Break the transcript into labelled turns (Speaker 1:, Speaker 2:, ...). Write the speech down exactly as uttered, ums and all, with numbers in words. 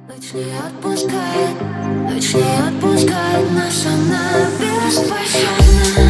Speaker 1: Ночь не отпускает, ночь не отпускает нас, она беспощадна.